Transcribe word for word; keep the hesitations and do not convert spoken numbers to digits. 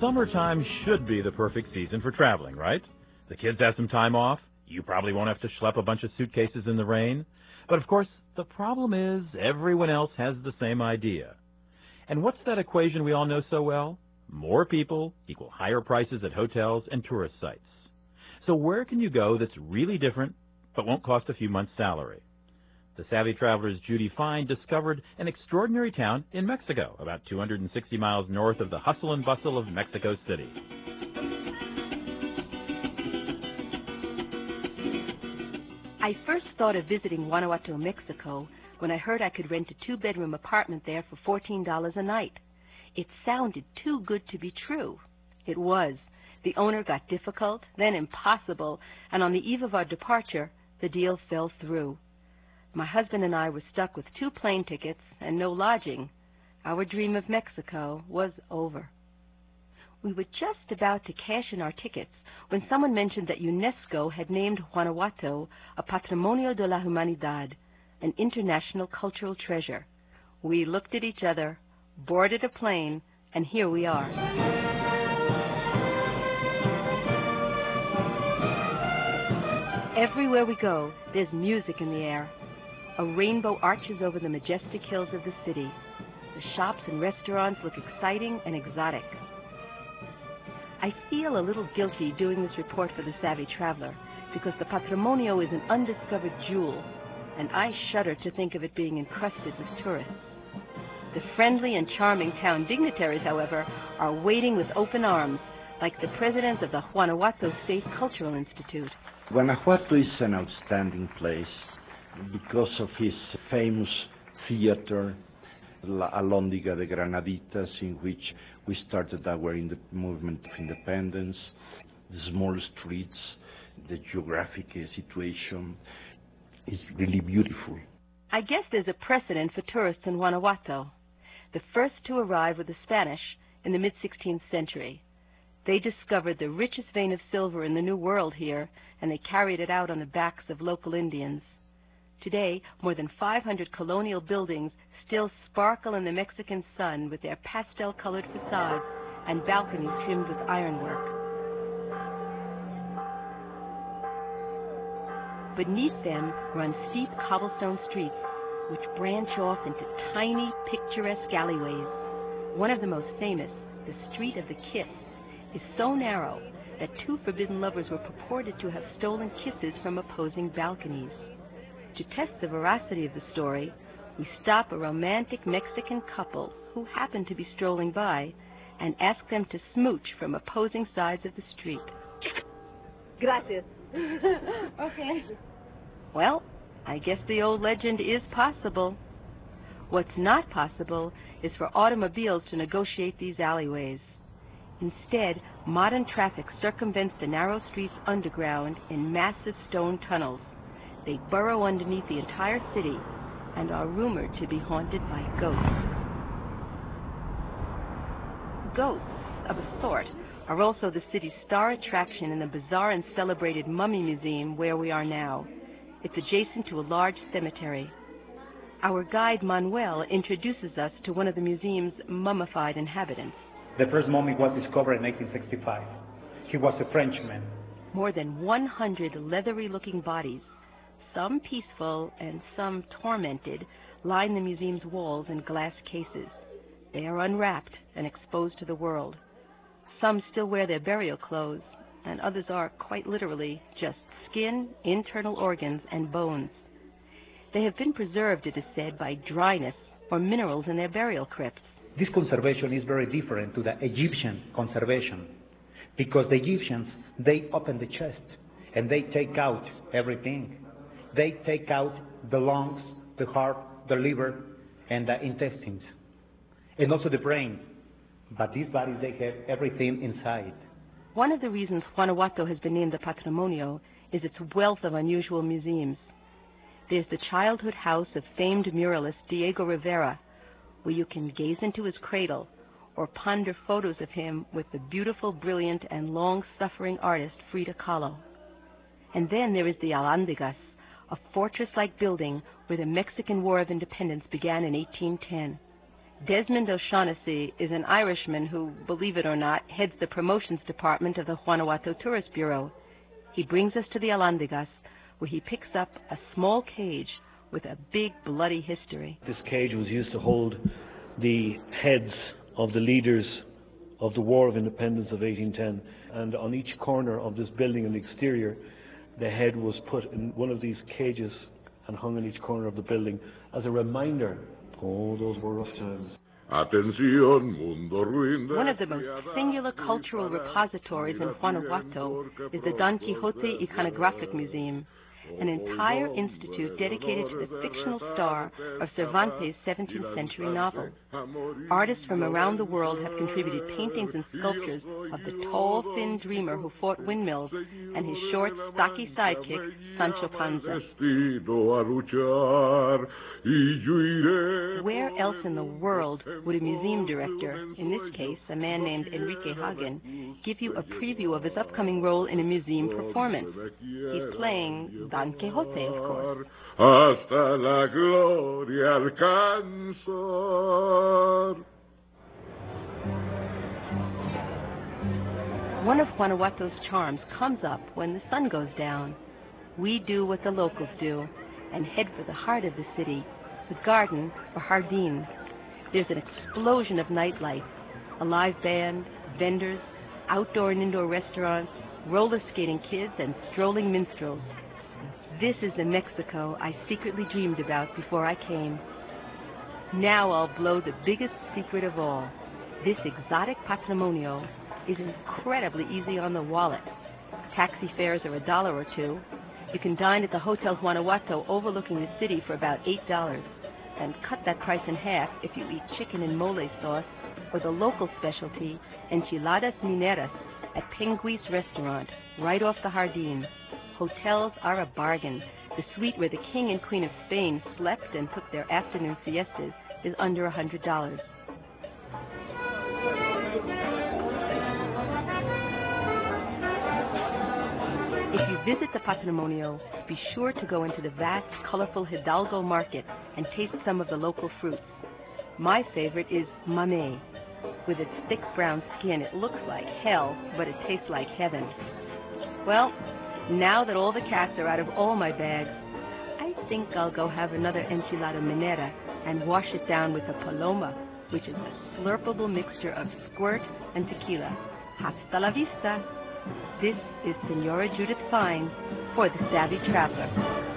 Summertime should be the perfect season for traveling, right? The kids have some time off. You probably won't have to schlep a bunch of suitcases in the rain. But of course, the problem is everyone else has the same idea. And what's that equation we all know so well? More people equal higher prices at hotels and tourist sites. So where can you go that's really different but won't cost a few months' salary? The Savvy Traveler's Judy Fine discovered an extraordinary town in Mexico, about two hundred sixty miles north of the hustle and bustle of Mexico City. I first thought of visiting Guanajuato, Mexico, when I heard I could rent a two-bedroom apartment there for fourteen dollars a night. It sounded too good to be true. It was. The owner got difficult, then impossible, and on the eve of our departure, the deal fell through. My husband and I were stuck with two plane tickets and no lodging. Our dream of Mexico was over. We were just about to cash in our tickets when someone mentioned that UNESCO had named Guanajuato a Patrimonio de la Humanidad, an international cultural treasure. We looked at each other, boarded a plane, and here we are. Everywhere we go, there's music in the air. A rainbow arches over the majestic hills of the city. The shops and restaurants look exciting and exotic. I feel a little guilty doing this report for the Savvy Traveler because the Patrimonio is an undiscovered jewel, and I shudder to think of it being encrusted with tourists. The friendly and charming town dignitaries, however, are waiting with open arms, like the president of the Guanajuato State Cultural Institute. Guanajuato is an outstanding place because of his famous theater, La Alhóndiga de Granaditas, in which we started our in the movement of independence, the small streets, the geographic situation is really beautiful. I guess there's a precedent for tourists in Guanajuato. The first to arrive were the Spanish in the mid-sixteenth century. They discovered the richest vein of silver in the New World here, and they carried it out on the backs of local Indians. Today, more than five hundred colonial buildings still sparkle in the Mexican sun with their pastel-colored facades and balconies trimmed with ironwork. Beneath them run steep cobblestone streets, which branch off into tiny, picturesque alleyways. One of the most famous, the Street of the Kiss, is so narrow that two forbidden lovers were purported to have stolen kisses from opposing balconies. To test the veracity of the story, we stop a romantic Mexican couple who happen to be strolling by and ask them to smooch from opposing sides of the street. Gracias. Okay. Well, I guess the old legend is possible. What's not possible is for automobiles to negotiate these alleyways. Instead, modern traffic circumvents the narrow streets underground in massive stone tunnels. They burrow underneath the entire city and are rumored to be haunted by ghosts. Ghosts, of a sort, are also the city's star attraction in the bizarre and celebrated Mummy Museum where we are now. It's adjacent to a large cemetery. Our guide, Manuel, introduces us to one of the museum's mummified inhabitants. The first mummy was discovered in eighteen sixty-five. He was a Frenchman. More than one hundred leathery-looking bodies, some peaceful and some tormented, line the museum's walls in glass cases. They are unwrapped and exposed to the world. Some still wear their burial clothes, and others are, quite literally, just skin, internal organs, and bones. They have been preserved, it is said, by dryness or minerals in their burial crypts. This conservation is very different to the Egyptian conservation, because the Egyptians, they open the chest and they take out everything. They take out the lungs, the heart, the liver, and the intestines, and also the brain. But these bodies, they have everything inside. One of the reasons Guanajuato has been named the Patrimonio is its wealth of unusual museums. There's the childhood house of famed muralist Diego Rivera, where you can gaze into his cradle or ponder photos of him with the beautiful, brilliant, and long-suffering artist Frida Kahlo. And then there is the Alhóndigas, a fortress-like building where the Mexican War of Independence began in eighteen ten. Desmond O'Shaughnessy is an Irishman who, believe it or not, heads the promotions department of the Guanajuato Tourist Bureau. He brings us to the Alhóndigas, where he picks up a small cage with a big bloody history. This cage was used to hold the heads of the leaders of the War of Independence of eighteen ten, and on each corner of this building in the exterior, the head was put in one of these cages and hung in each corner of the building as a reminder. Oh, those were rough times. One of the most singular cultural repositories in Guanajuato is the Don Quixote Iconographic Museum, an entire institute dedicated to the fictional star of Cervantes' seventeenth century novel. Artists from around the world have contributed paintings and sculptures of the tall, thin dreamer who fought windmills and his short, stocky sidekick, Sancho Panza. Where else in the world would a museum director, in this case a man named Enrique Hagen, give you a preview of his upcoming role in a museum performance? He's playing Don Quixote, of course. Hasta la gloria alcanzar. One of Guanajuato's charms comes up when the sun goes down. We do what the locals do and head for the heart of the city, the garden, or jardín. There's an explosion of nightlife, a live band, vendors, outdoor and indoor restaurants, roller skating kids, and strolling minstrels. This is the Mexico I secretly dreamed about before I came. Now I'll blow the biggest secret of all. This exotic patrimonio is incredibly easy on the wallet. Taxi fares are a dollar or two. You can dine at the Hotel Guanajuato overlooking the city for about eight dollars, and cut that price in half if you eat chicken and mole sauce or the local specialty, enchiladas mineras, at Penguis Restaurant, right off the Jardín. Hotels are a bargain. The suite where the King and Queen of Spain slept and took their afternoon siestas is under one hundred dollars. If you visit the Patrimonio, be sure to go into the vast, colorful Hidalgo market and taste some of the local fruits. My favorite is mamey. With its thick brown skin, it looks like hell, but it tastes like heaven. Well, now that all the cats are out of all my bags, I think I'll go have another enchilada minera and wash it down with a paloma, which is a slurpable mixture of squirt and tequila. Hasta la vista. This is Senora Judith Fine for The Savvy Traveler.